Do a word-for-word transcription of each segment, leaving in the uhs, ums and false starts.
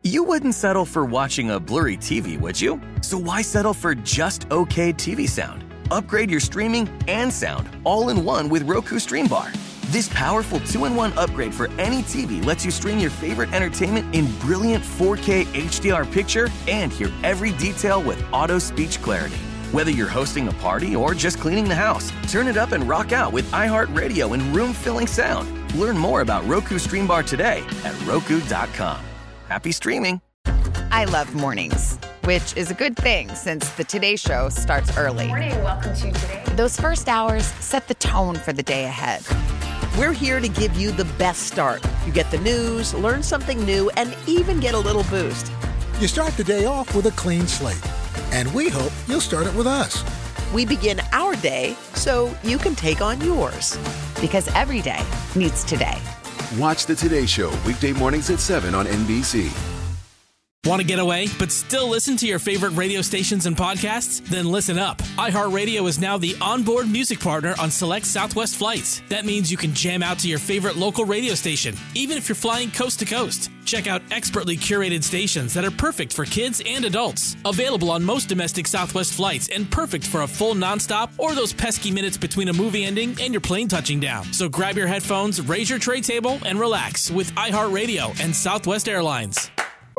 You wouldn't settle for watching a blurry T V, would you? So why settle for just okay T V sound? Upgrade your streaming and sound all in one with Roku Stream Bar. This powerful two in one upgrade for any T V lets you stream your favorite entertainment in brilliant four K H D R picture and hear every detail with auto speech clarity. Whether you're hosting a party or just cleaning the house, turn it up and rock out with iHeartRadio and room-filling sound. Learn more about Roku Stream Bar today at roku dot com. Happy streaming. I love mornings, which is a good thing since the Today Show starts early. Morning, welcome to Today. Those first hours set the tone for the day ahead. We're here to give you the best start. You get the news, learn something new, and even get a little boost. You start the day off with a clean slate, and we hope you'll start it with us. We begin our day so you can take on yours. Because every day needs today. Watch the Today Show weekday mornings at seven on N B C. Want to get away, but still listen to your favorite radio stations and podcasts? Then listen up. iHeartRadio is now the onboard music partner on select Southwest flights. That means you can jam out to your favorite local radio station, even if you're flying coast to coast. Check out expertly curated stations that are perfect for kids and adults. Available on most domestic Southwest flights and perfect for a full nonstop or those pesky minutes between a movie ending and your plane touching down. So grab your headphones, raise your tray table, and relax with iHeartRadio and Southwest Airlines.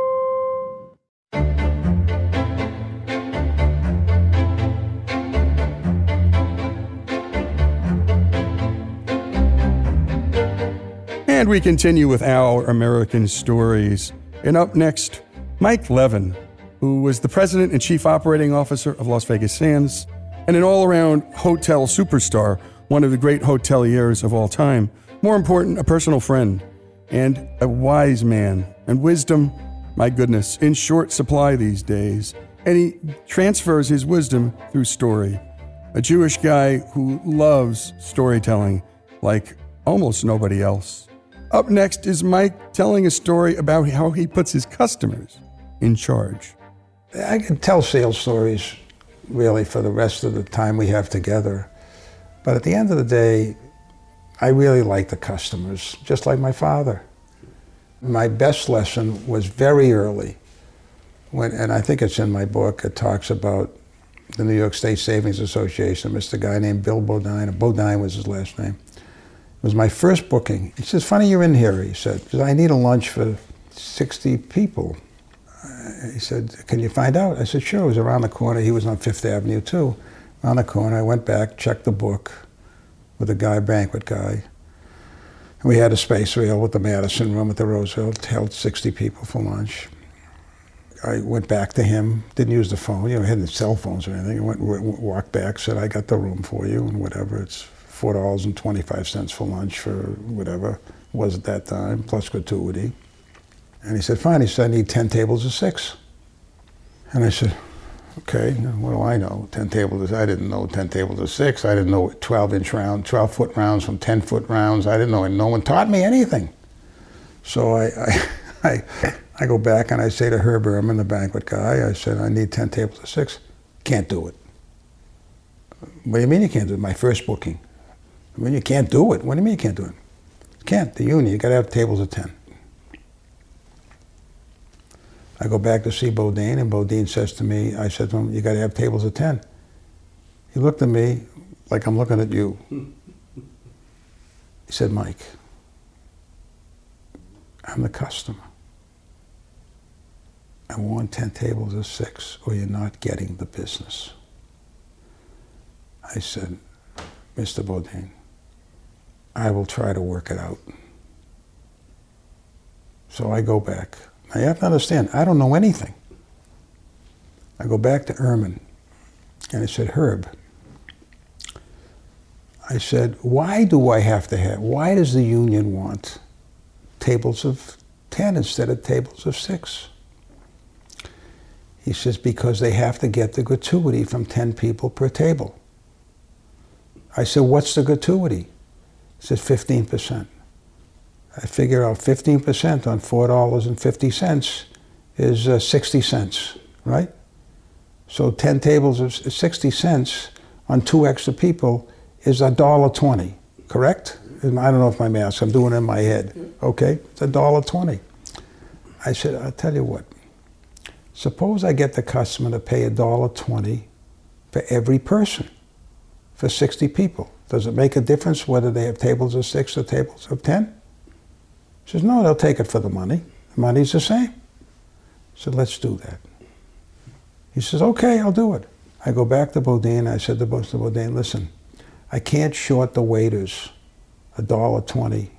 And we continue with our American stories. And up next, Mike Levin, who was the president and chief operating officer of Las Vegas Sands and an all-around hotel superstar, one of the great hoteliers of all time. More important, a personal friend and a wise man. And wisdom, my goodness, in short supply these days. And he transfers his wisdom through story. A Jewish guy who loves storytelling like almost nobody else. Up next is Mike telling a story about how he puts his customers in charge. I can tell sales stories, really, for the rest of the time we have together. But at the end of the day, I really like the customers, just like my father. My best lesson was very early, when, and I think it's in my book. It talks about the New York State Savings Association, Mister guy named Bill Bodine. Bodine was his last name. It was my first booking. He says, funny you're in here, he said, because I need a lunch for sixty people. He said, can you find out? I said, sure. It was around the corner. He was on Fifth Avenue, too. Around the corner, I went back, checked the book with a guy, banquet guy. And we had a space rail with the Madison room at the Roosevelt, held sixty people for lunch. I went back to him, didn't use the phone, you know, I hadn't cell phones or anything. I went, walked back, said, I got the room for you, and whatever. It's four dollars and twenty-five cents for lunch for whatever it was at that time, plus gratuity. And he said, fine. He said, I need ten tables of six. And I said, okay, what do I know? ten tables of, I didn't know ten tables of six. I didn't know twelve inch round, twelve foot rounds from ten foot rounds. I didn't know, and no one taught me anything. So I, I, I, I go back and I say to Herb Ehrman, the banquet guy, I said, I need ten tables of six. Can't do it. What do you mean you can't do it? My first booking. I mean, you can't do it. What do you mean you can't do it? You can't. The union, you got to have tables of ten. I go back to see Bodine, and Bodine says to me, I said to him, you got to have tables of ten. He looked at me like I'm looking at you. He said, Mike, I'm the customer. I want ten tables of six, or you're not getting the business. I said, Mister Bodine, I will try to work it out. So I go back. Now you have to understand, I don't know anything. I go back to Ehrman, and I said, Herb, I said, why do I have to have, why does the union want tables of ten instead of tables of six? He says, because they have to get the gratuity from ten people per table. I said, what's the gratuity? He said, fifteen percent. I figure out fifteen percent on four dollars and fifty cents is uh, sixty cents, right? So ten tables of sixty cents on two extra people is one dollar twenty, correct? I don't know if my math, I'm doing it in my head. Okay, it's one dollar twenty. I said, I'll tell you what. Suppose I get the customer to pay one dollar twenty for every person, for sixty people. Does it make a difference whether they have tables of six or tables of ten? He says, no, they'll take it for the money. The money's the same. I said, let's do that. He says, okay, I'll do it. I go back to Bodine. I said to Mister Bodine, listen, I can't short the waiters one dollar twenty,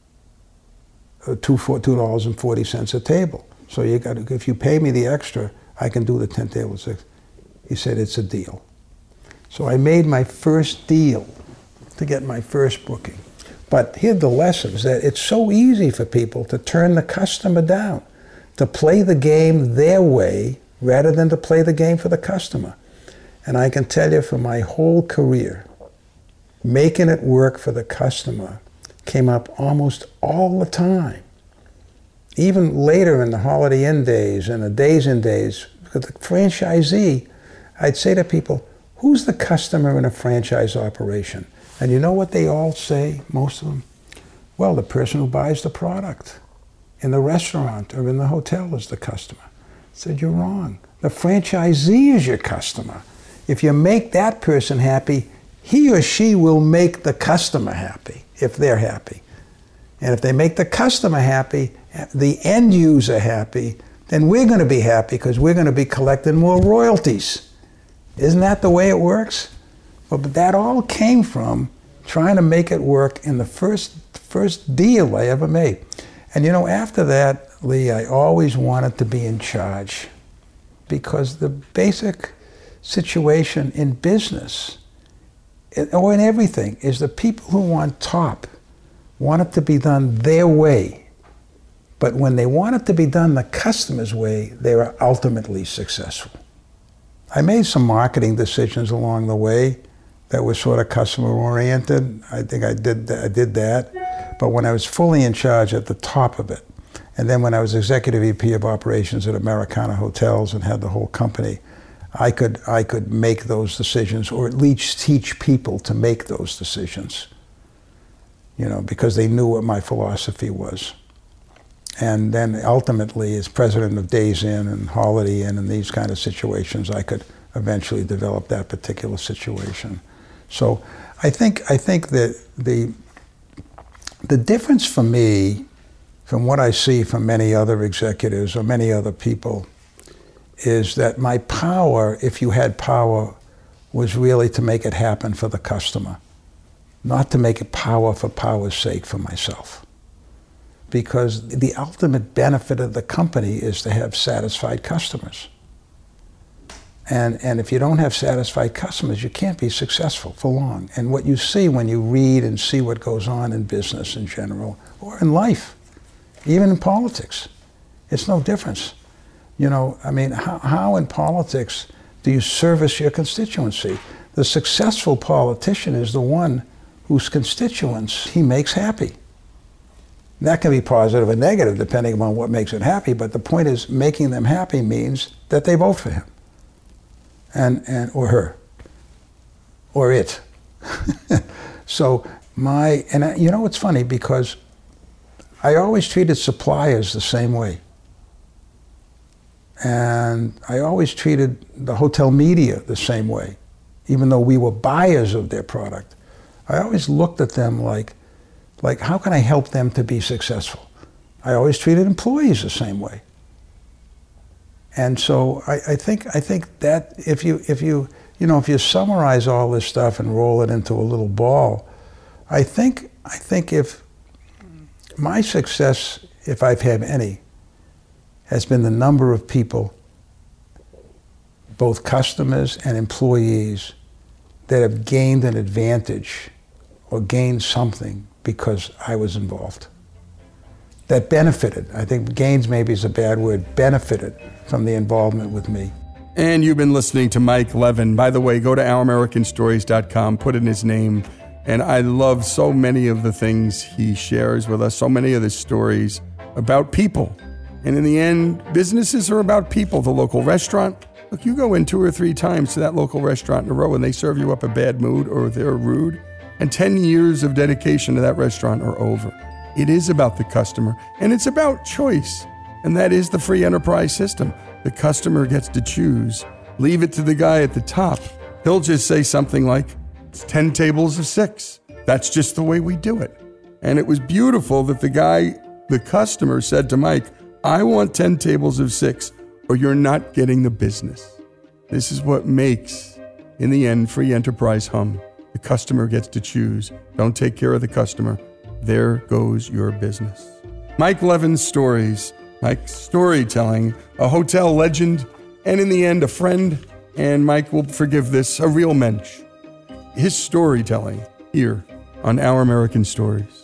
two dollars and forty cents a table. So you got to, if you pay me the extra, I can do the ten tables. He said, it's a deal. So I made my first deal to get my first booking. But here the lesson is that it's so easy for people to turn the customer down, to play the game their way rather than to play the game for the customer. And I can tell you for my whole career, making it work for the customer came up almost all the time. Even later in the Holiday Inn days and the Days Inn days, because the franchisee, I'd say to people, who's the customer in a franchise operation? And you know what they all say, most of them? Well, the person who buys the product in the restaurant or in the hotel is the customer. I said, you're wrong. The franchisee is your customer. If you make that person happy, he or she will make the customer happy, if they're happy. And if they make the customer happy, the end user happy, then we're going to be happy because we're going to be collecting more royalties. Isn't that the way it works? Well, but that all came from trying to make it work in the first first deal I ever made. And you know, after that, Lee, I always wanted to be in charge because the basic situation in business or in everything is the people who want top want it to be done their way. But when they want it to be done the customer's way, they are ultimately successful. I made some marketing decisions along the way that were sort of customer-oriented. I think I did, th- I did that. But when I was fully in charge at the top of it, and then when I was executive V P of operations at Americana Hotels and had the whole company, I could, I could make those decisions, or at least teach people to make those decisions, you know, because they knew what my philosophy was. And then ultimately, as president of Days Inn and Holiday Inn and these kind of situations, I could eventually develop that particular situation. So I think I think that the the difference for me, from what I see from many other executives or many other people, is that my power, if you had power, was really to make it happen for the customer, not to make it power for power's sake for myself. Because the ultimate benefit of the company is to have satisfied customers. And, and if you don't have satisfied customers, you can't be successful for long. And what you see when you read and see what goes on in business in general, or in life, even in politics, it's no difference. You know, I mean, how, how in politics do you service your constituency? The successful politician is the one whose constituents he makes happy. That can be positive or negative depending on what makes it happy, but the point is making them happy means that they vote for him. And, and or her, or it. So my, and I, you know what's funny, because I always treated suppliers the same way. And I always treated the hotel media the same way, even though we were buyers of their product. I always looked at them like, like how can I help them to be successful? I always treated employees the same way. And so I, I think I think that if you if you you know if you summarize all this stuff and roll it into a little ball, I think I think if my success, if I've had any, has been the number of people, both customers and employees, that have gained an advantage or gained something because I was involved. That benefited. I think gains maybe is a bad word, benefited from the involvement with me. And you've been listening to Mike Levin. By the way, go to our american stories dot com, put in his name. And I love so many of the things he shares with us, so many of the stories about people. And in the end, businesses are about people. The local restaurant, look, you go in two or three times to that local restaurant in a row and they serve you up a bad mood or they're rude, and ten years of dedication to that restaurant are over. It is about the customer, and it's about choice. And that is the free enterprise system. The customer gets to choose. Leave it to the guy at the top. He'll just say something like, it's ten tables of six. That's just the way we do it. And it was beautiful that the guy, the customer said to Mike, I want ten tables of six or you're not getting the business. This is what makes, in the end, free enterprise hum. The customer gets to choose. Don't take care of the customer. There goes your business. Mike Levin's stories, Mike's storytelling, a hotel legend, and in the end, a friend, and Mike will forgive this, a real mensch. His storytelling here on Our American Stories.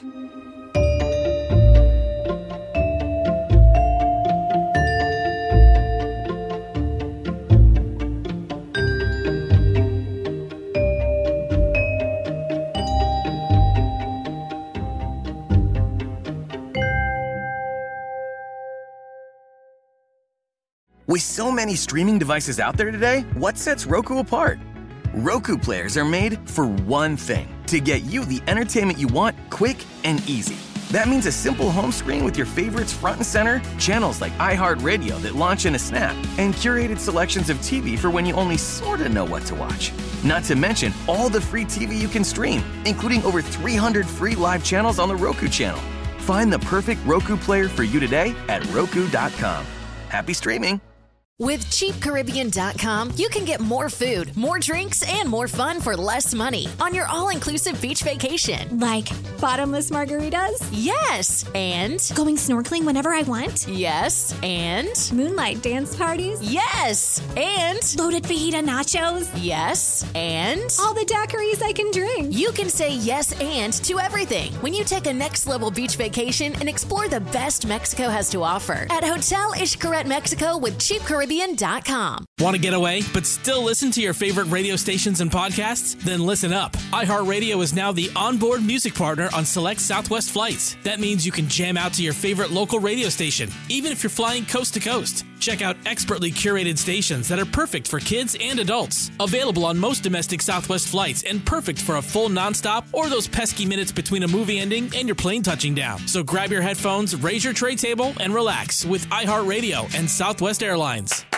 With so many streaming devices out there today, what sets Roku apart? Roku players are made for one thing, to get you the entertainment you want quick and easy. That means a simple home screen with your favorites front and center, channels like iHeartRadio that launch in a snap, and curated selections of T V for when you only sorta know what to watch. Not to mention all the free T V you can stream, including over three hundred free live channels on the Roku channel. Find the perfect Roku player for you today at Roku dot com. Happy streaming! With Cheap Caribbean dot com, you can get more food, more drinks, and more fun for less money on your all-inclusive beach vacation. Like bottomless margaritas? Yes, and going snorkeling whenever I want? Yes, and moonlight dance parties? Yes, and loaded fajita nachos? Yes, and all the daiquiris I can drink. You can say yes and to everything when you take a next-level beach vacation and explore the best Mexico has to offer at Hotel Xcaret Mexico with Cheap Caribbean dot com. Want to get away, but still listen to your favorite radio stations and podcasts? Then listen up. iHeartRadio is now the onboard music partner on select Southwest flights. That means you can jam out to your favorite local radio station, even if you're flying coast to coast. Check out expertly curated stations that are perfect for kids and adults. Available on most domestic Southwest flights and perfect for a full nonstop or those pesky minutes between a movie ending and your plane touching down. So grab your headphones, raise your tray table, and relax with iHeartRadio and Southwest Airlines.